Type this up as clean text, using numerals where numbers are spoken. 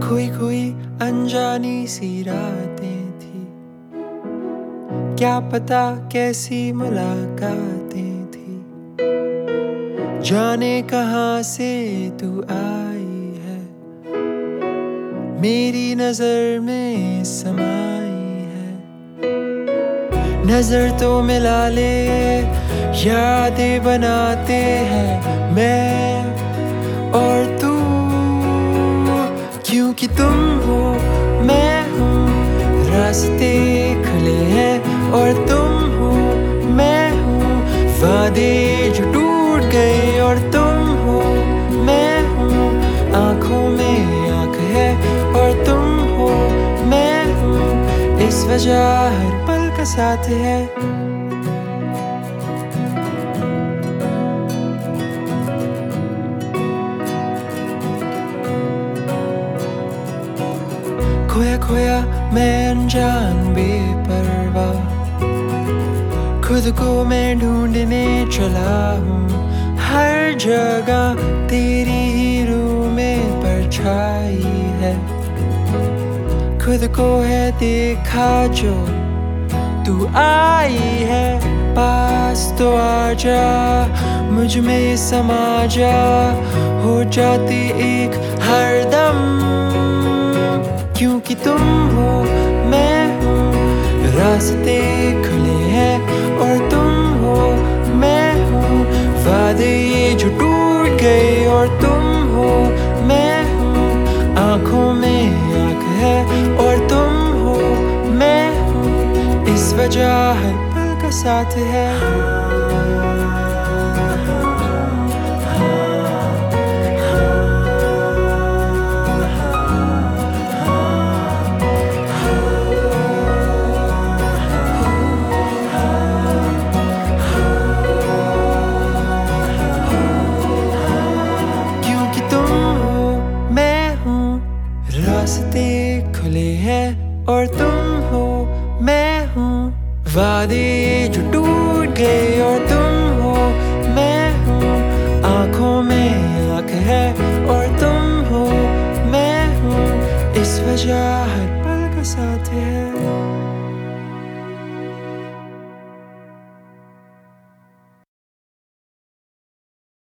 खोई खोई अनजानी सी रातें थी, क्या पता कैसी मुलाकातें थी। जाने कहाँ से तू आई है, मेरी नजर में समाई है। नजर तो मिला ले, यादें बनाते हैं मैं और तू। क्योंकि तुम हो मैं हूँ, रास्ते खुले हैं और तुम हो मैं हूँ। वादे जो टूट गए और तुम हो मैं हूँ। आँखों में आँख है और तुम हो मैं हूँ। इस वजह हर पल का साथ है। खोया खोया मैं अनजान बेपरवाह, खुद को मैं ढूंढने चला हूँ। हर जगह तेरी ही रूह में परछाई है। खुद को है देखा जो तू आई है। पास तो आजा, मुझ में समा जा, हो जाती एक हरदम। क्योंकि तुम हो मैं हूँ, रास्ते खुले हैं और तुम हो मैं हूँ। वादे ये जो टूट गए और तुम हो मैं हूँ। आँखों में आँख है और तुम हो मैं हूँ। इस वजह हर पल का साथ है। रास्ते खुले हैं और तुम हो मैं हूँ। वादे जो टूट गए और तुम हो मैं हूँ। आँखों में आँख है और तुम हो मैं हूँ। इस वजह हर पल का साथ है।